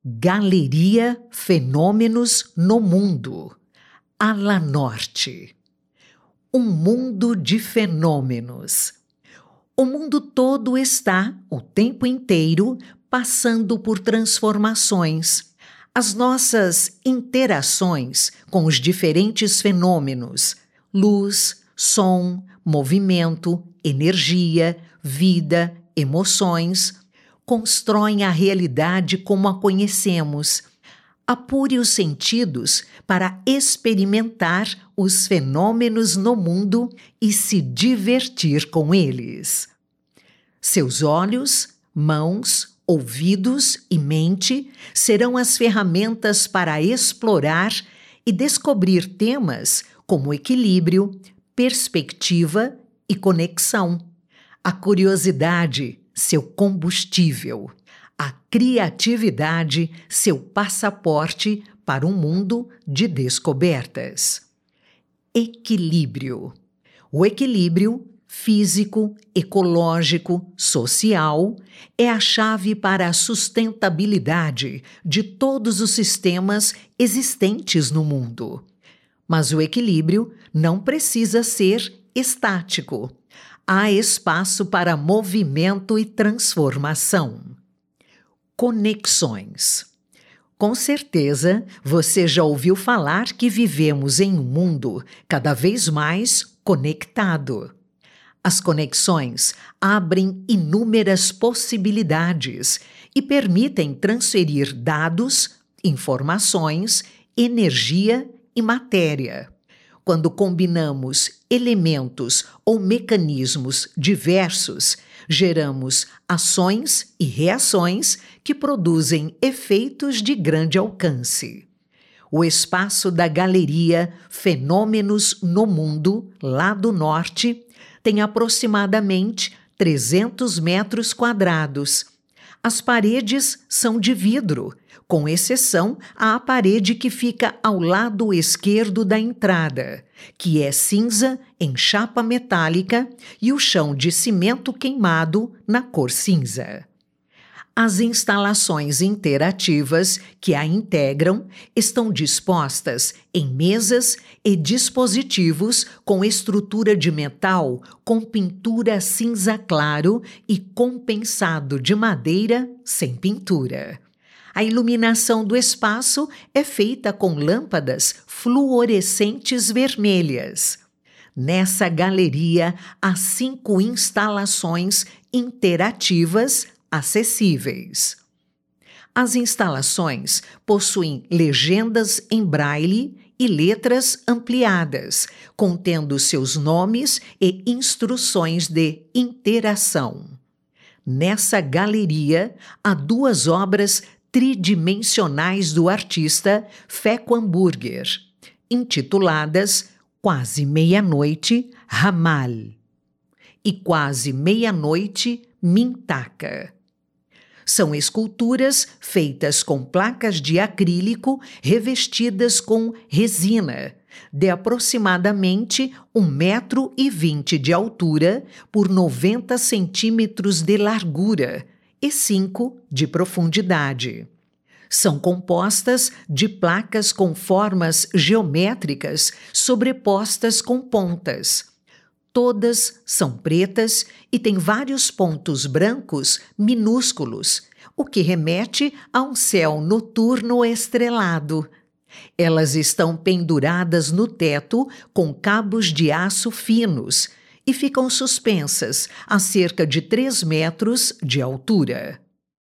Galeria Fenômenos no Mundo, Ala Norte. Um mundo de fenômenos. O mundo todo está, o tempo inteiro, passando por transformações. As nossas interações com os diferentes fenômenos, luz, som, movimento, energia, vida, emoções, constroem a realidade como a conhecemos. Apure os sentidos para experimentar os fenômenos no mundo e se divertir com eles. Seus olhos, mãos, ouvidos e mente serão as ferramentas para explorar e descobrir temas como equilíbrio, perspectiva e conexão. A curiosidade, seu combustível. A criatividade, seu passaporte para um mundo de descobertas. Equilíbrio. O equilíbrio físico, ecológico, social é a chave para a sustentabilidade de todos os sistemas existentes no mundo. Mas o equilíbrio não precisa ser estático. Há espaço para movimento e transformação. Conexões. Com certeza, você já ouviu falar que vivemos em um mundo cada vez mais conectado. As conexões abrem inúmeras possibilidades e permitem transferir dados, informações, energia e matéria. Quando combinamos elementos ou mecanismos diversos, geramos ações e reações que produzem efeitos de grande alcance. O espaço da Galeria Fenômenos no Mundo, lá do Norte, tem aproximadamente 300 metros quadrados. As paredes são de vidro, com exceção à parede que fica ao lado esquerdo da entrada, que é cinza em chapa metálica e o chão de cimento queimado na cor cinza. As instalações interativas que a integram estão dispostas em mesas e dispositivos com estrutura de metal com pintura cinza claro e compensado de madeira sem pintura. A iluminação do espaço é feita com lâmpadas fluorescentes vermelhas. Nessa galeria há 5 instalações interativas acessíveis. As instalações possuem legendas em braille e letras ampliadas, contendo seus nomes e instruções de interação. Nessa galeria há 2 obras tridimensionais do artista Feco Hamburger, intituladas Quase Meia-Noite, Ramal e Quase Meia-Noite, Mintaka. São esculturas feitas com placas de acrílico revestidas com resina, de aproximadamente 1,20 m de altura por 90 centímetros de largura e 5 de profundidade. São compostas de placas com formas geométricas sobrepostas com pontas. Todas são pretas e têm vários pontos brancos minúsculos, o que remete a um céu noturno estrelado. Elas estão penduradas no teto com cabos de aço finos e ficam suspensas a cerca de 3 metros de altura.